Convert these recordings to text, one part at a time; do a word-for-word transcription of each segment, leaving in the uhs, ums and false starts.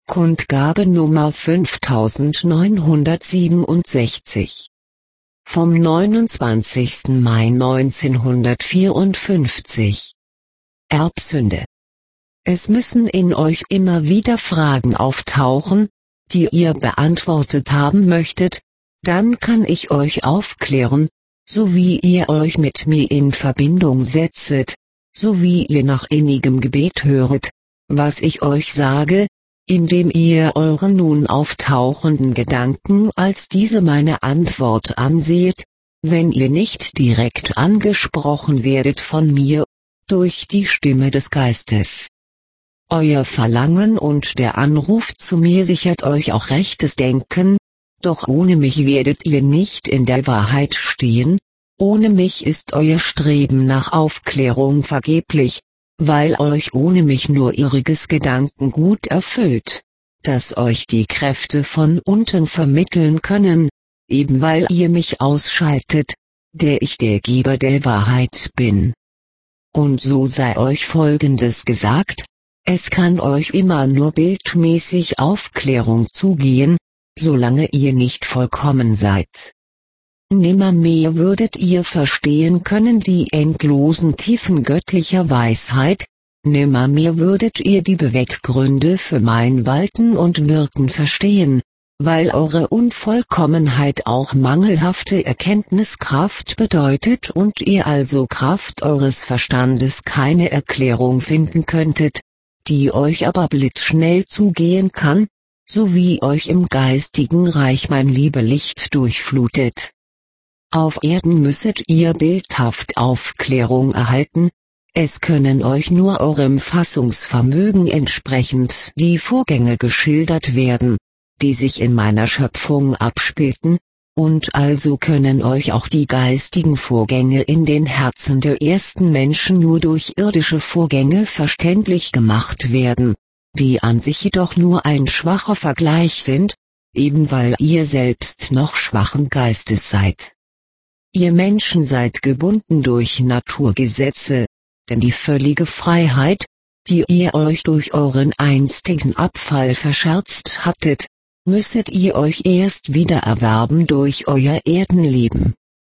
Kundgabe Nummer fünftausendneunhundertsiebenundsechzig. Vom neunundzwanzigsten Mai neunzehnhundertvierundfünfzig. Erbsünde. Es müssen in euch immer wieder Fragen auftauchen, die ihr beantwortet haben möchtet, dann kann ich euch aufklären, so wie ihr euch mit mir in Verbindung setzet, so wie ihr nach innigem Gebet höret, was ich euch sage, indem ihr eure nun auftauchenden Gedanken als diese meine Antwort anseht, wenn ihr nicht direkt angesprochen werdet von mir, durch die Stimme des Geistes. Euer Verlangen und der Anruf zu mir sichert euch auch rechtes Denken, doch ohne mich werdet ihr nicht in der Wahrheit stehen, ohne mich ist euer Streben nach Aufklärung vergeblich, weil euch ohne mich nur irriges Gedankengut erfüllt, das euch die Kräfte von unten vermitteln können, eben weil ihr mich ausschaltet, der ich der Geber der Wahrheit bin. Und so sei euch Folgendes gesagt: Es kann euch immer nur bildmäßig Aufklärung zugehen, solange ihr nicht vollkommen seid. Nimmermehr würdet ihr verstehen können die endlosen Tiefen göttlicher Weisheit, nimmermehr würdet ihr die Beweggründe für mein Walten und Wirken verstehen, weil eure Unvollkommenheit auch mangelhafte Erkenntniskraft bedeutet und ihr also Kraft eures Verstandes keine Erklärung finden könntet, die euch aber blitzschnell zugehen kann, so wie euch im geistigen Reich mein Liebelicht durchflutet. Auf Erden müsset ihr bildhaft Aufklärung erhalten, es können euch nur eurem Fassungsvermögen entsprechend die Vorgänge geschildert werden, die sich in meiner Schöpfung abspielten, und also können euch auch die geistigen Vorgänge in den Herzen der ersten Menschen nur durch irdische Vorgänge verständlich gemacht werden, die an sich jedoch nur ein schwacher Vergleich sind, eben weil ihr selbst noch schwachen Geistes seid. Ihr Menschen seid gebunden durch Naturgesetze, denn die völlige Freiheit, die ihr euch durch euren einstigen Abfall verscherzt hattet, müsstet ihr euch erst wieder erwerben durch euer Erdenleben.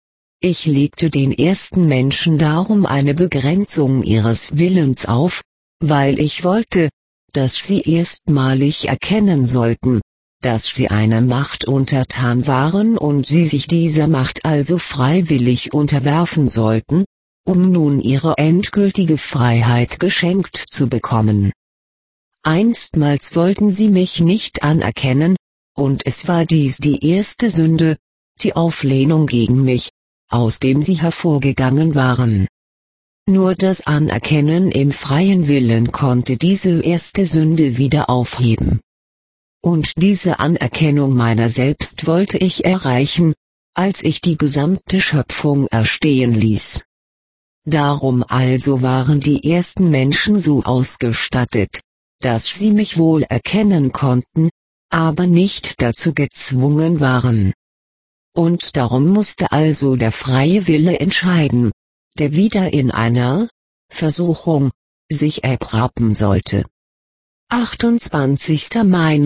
Ich legte den ersten Menschen darum eine Begrenzung ihres Willens auf, weil ich wollte, dass sie erstmalig erkennen sollten, dass sie einer Macht untertan waren und sie sich dieser Macht also freiwillig unterwerfen sollten, um nun ihre endgültige Freiheit geschenkt zu bekommen. Einstmals wollten sie mich nicht anerkennen, und es war dies die erste Sünde, die Auflehnung gegen mich, aus dem sie hervorgegangen waren. Nur das Anerkennen im freien Willen konnte diese erste Sünde wieder aufheben. Und diese Anerkennung meiner selbst wollte ich erreichen, als ich die gesamte Schöpfung erstehen ließ. Darum also waren die ersten Menschen so ausgestattet, dass sie mich wohl erkennen konnten, aber nicht dazu gezwungen waren. Und darum musste also der freie Wille entscheiden, der wieder in einer Versuchung sich erproben sollte. achtundzwanzigster Mai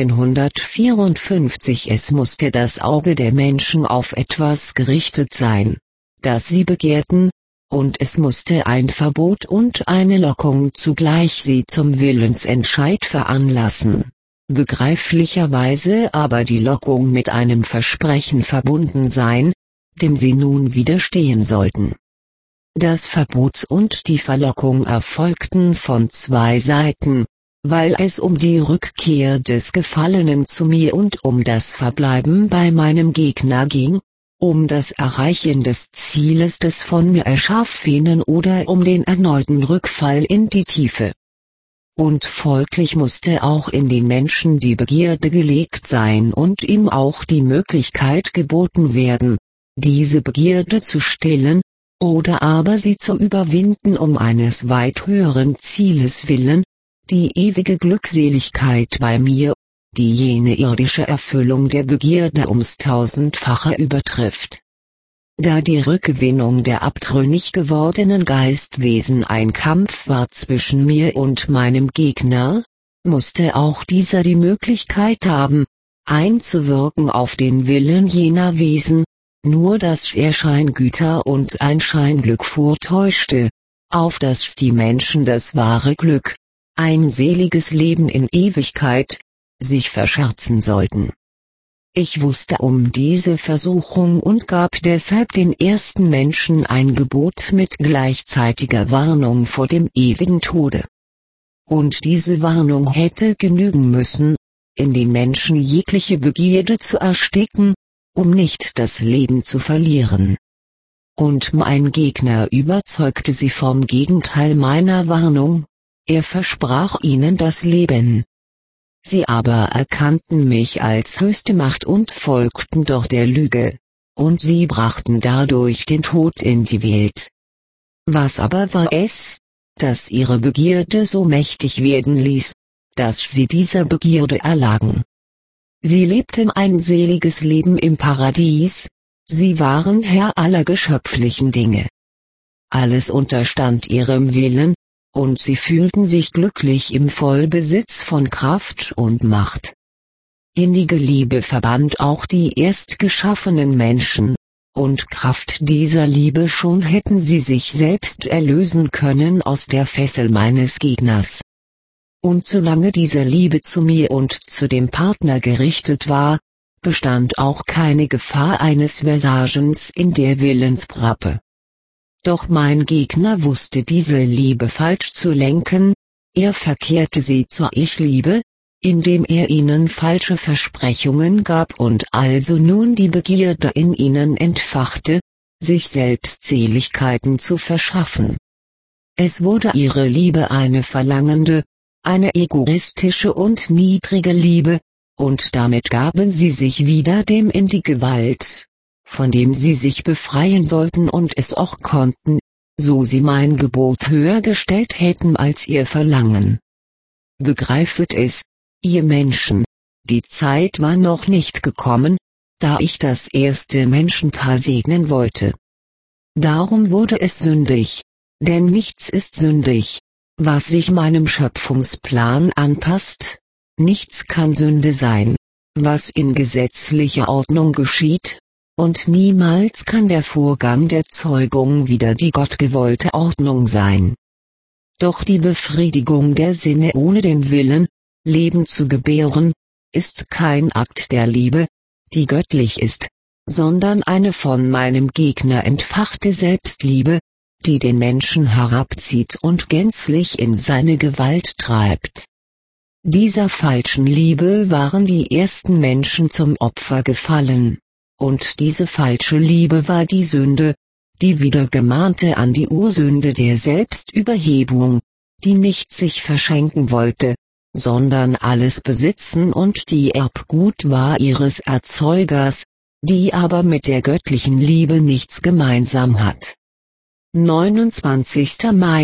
neunzehnhundertvierundfünfzig. Es musste das Auge der Menschen auf etwas gerichtet sein, das sie begehrten, und es musste ein Verbot und eine Lockung zugleich sie zum Willensentscheid veranlassen, begreiflicherweise aber die Lockung mit einem Versprechen verbunden sein, dem sie nun widerstehen sollten. Das Verbot und die Verlockung erfolgten von zwei Seiten, weil es um die Rückkehr des Gefallenen zu mir und um das Verbleiben bei meinem Gegner ging, um das Erreichen des Zieles des von mir Erschaffenen oder um den erneuten Rückfall in die Tiefe. Und folglich musste auch in den Menschen die Begierde gelegt sein und ihm auch die Möglichkeit geboten werden, diese Begierde zu stillen, oder aber sie zu überwinden um eines weit höheren Zieles willen, die ewige Glückseligkeit bei mir, die jene irdische Erfüllung der Begierde ums Tausendfache übertrifft. Da die Rückgewinnung der abtrünnig gewordenen Geistwesen ein Kampf war zwischen mir und meinem Gegner, musste auch dieser die Möglichkeit haben, einzuwirken auf den Willen jener Wesen, nur dass er Scheingüter und ein Scheinglück vortäuschte, auf das die Menschen das wahre Glück, ein seliges Leben in Ewigkeit, sich verscherzen sollten. Ich wusste um diese Versuchung und gab deshalb den ersten Menschen ein Gebot mit gleichzeitiger Warnung vor dem ewigen Tode. Und diese Warnung hätte genügen müssen, in den Menschen jegliche Begierde zu ersticken, um nicht das Leben zu verlieren. Und mein Gegner überzeugte sie vom Gegenteil meiner Warnung, er versprach ihnen das Leben. Sie aber erkannten mich als höchste Macht und folgten doch der Lüge, und sie brachten dadurch den Tod in die Welt. Was aber war es, das ihre Begierde so mächtig werden ließ, dass sie dieser Begierde erlagen? Sie lebten ein seliges Leben im Paradies, sie waren Herr aller geschöpflichen Dinge. Alles unterstand ihrem Willen, und sie fühlten sich glücklich im Vollbesitz von Kraft und Macht. Innige Liebe verband auch die erstgeschaffenen Menschen, und Kraft dieser Liebe schon hätten sie sich selbst erlösen können aus der Fessel meines Gegners. Und solange diese Liebe zu mir und zu dem Partner gerichtet war, bestand auch keine Gefahr eines Versagens in der Willensprappe. Doch mein Gegner wusste diese Liebe falsch zu lenken, er verkehrte sie zur Ich-Liebe, indem er ihnen falsche Versprechungen gab und also nun die Begierde in ihnen entfachte, sich selbst Seligkeiten zu verschaffen. Es wurde ihre Liebe eine verlangende, eine egoistische und niedrige Liebe, und damit gaben sie sich wieder dem in die Gewalt, von dem sie sich befreien sollten und es auch konnten, so sie mein Gebot höher gestellt hätten als ihr Verlangen. Begreifet es, ihr Menschen, die Zeit war noch nicht gekommen, da ich das erste Menschenpaar segnen wollte. Darum wurde es sündig, denn nichts ist sündig, was sich meinem Schöpfungsplan anpasst, nichts kann Sünde sein, was in gesetzlicher Ordnung geschieht, und niemals kann der Vorgang der Zeugung wieder die gottgewollte Ordnung sein. Doch die Befriedigung der Sinne ohne den Willen, Leben zu gebären, ist kein Akt der Liebe, die göttlich ist, sondern eine von meinem Gegner entfachte Selbstliebe, die den Menschen herabzieht und gänzlich in seine Gewalt treibt. Dieser falschen Liebe waren die ersten Menschen zum Opfer gefallen. Und diese falsche Liebe war die Sünde, die wieder gemahnte an die Ursünde der Selbstüberhebung, die nicht sich verschenken wollte, sondern alles besitzen und die Erbgut war ihres Erzeugers, die aber mit der göttlichen Liebe nichts gemeinsam hat. neunundzwanzigster Mai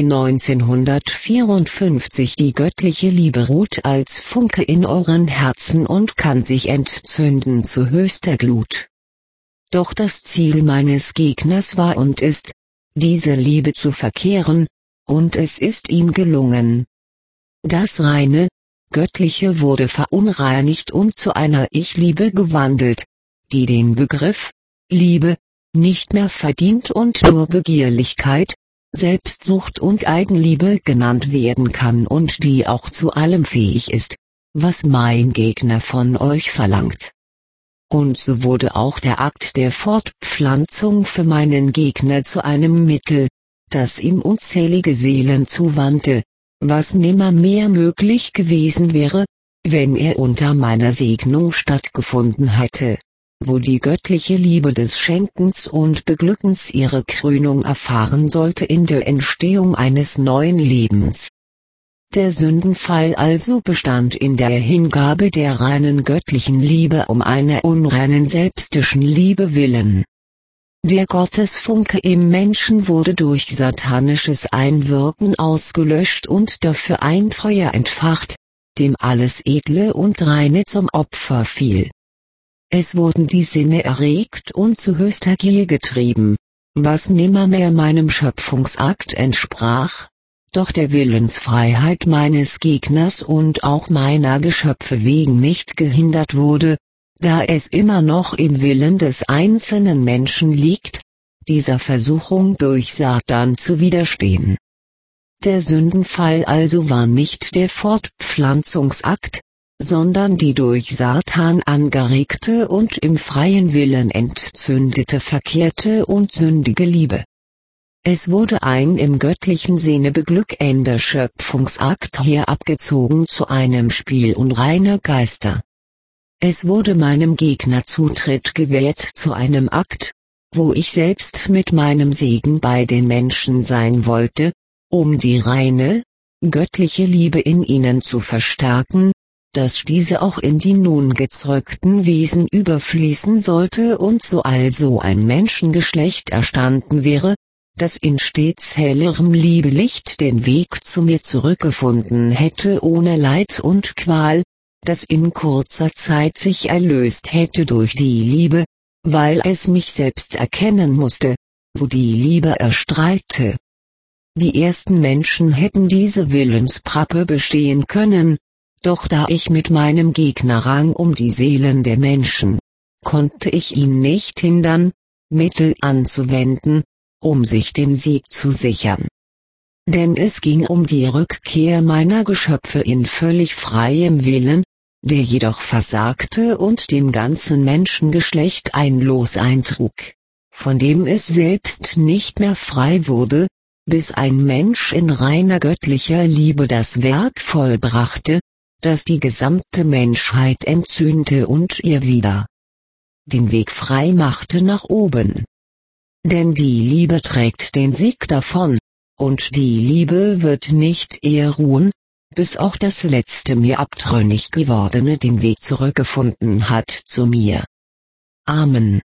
neunzehnhundertvierundfünfzig Die göttliche Liebe ruht als Funke in euren Herzen und kann sich entzünden zu höchster Glut. Doch das Ziel meines Gegners war und ist, diese Liebe zu verkehren, und es ist ihm gelungen. Das reine, Göttliche wurde verunreinigt und zu einer Ich-Liebe gewandelt, die den Begriff Liebe nicht mehr verdient und nur Begierlichkeit, Selbstsucht und Eigenliebe genannt werden kann und die auch zu allem fähig ist, was mein Gegner von euch verlangt. Und so wurde auch der Akt der Fortpflanzung für meinen Gegner zu einem Mittel, das ihm unzählige Seelen zuwandte, was nimmermehr möglich gewesen wäre, wenn er unter meiner Segnung stattgefunden hätte, wo die göttliche Liebe des Schenkens und Beglückens ihre Krönung erfahren sollte in der Entstehung eines neuen Lebens. Der Sündenfall also bestand in der Hingabe der reinen göttlichen Liebe um einer unreinen selbstischen Liebe willen. Der Gottesfunke im Menschen wurde durch satanisches Einwirken ausgelöscht und dafür ein Feuer entfacht, dem alles Edle und Reine zum Opfer fiel. Es wurden die Sinne erregt und zu höchster Gier getrieben, was nimmermehr meinem Schöpfungsakt entsprach. doch der Willensfreiheit meines Gegners und auch meiner Geschöpfe wegen nicht gehindert wurde, da es immer noch im Willen des einzelnen Menschen liegt, dieser Versuchung durch Satan zu widerstehen. Der Sündenfall also war nicht der Fortpflanzungsakt, sondern die durch Satan angeregte und im freien Willen entzündete verkehrte und sündige Liebe. Es wurde ein im göttlichen Sinne beglückender Schöpfungsakt herabgezogen zu einem Spiel unreiner Geister. Es wurde meinem Gegner Zutritt gewährt zu einem Akt, wo ich selbst mit meinem Segen bei den Menschen sein wollte, um die reine, göttliche Liebe in ihnen zu verstärken, dass diese auch in die nun gezeugten Wesen überfließen sollte und so also ein Menschengeschlecht erstanden wäre, das in stets hellerem Liebelicht den Weg zu mir zurückgefunden hätte ohne Leid und Qual, das in kurzer Zeit sich erlöst hätte durch die Liebe, weil es mich selbst erkennen musste, wo die Liebe erstrahlte. Die ersten Menschen hätten diese Willensprappe bestehen können, doch da ich mit meinem Gegner rang um die Seelen der Menschen, konnte ich ihn nicht hindern, Mittel anzuwenden, um sich den Sieg zu sichern. Denn es ging um die Rückkehr meiner Geschöpfe in völlig freiem Willen, der jedoch versagte und dem ganzen Menschengeschlecht ein Los eintrug, von dem es selbst nicht mehr frei wurde, bis ein Mensch in reiner göttlicher Liebe das Werk vollbrachte, das die gesamte Menschheit entzündete und ihr wieder den Weg frei machte nach oben. Denn die Liebe trägt den Sieg davon, und die Liebe wird nicht eher ruhen, bis auch das letzte mir abtrünnig gewordene den Weg zurückgefunden hat zu mir. Amen.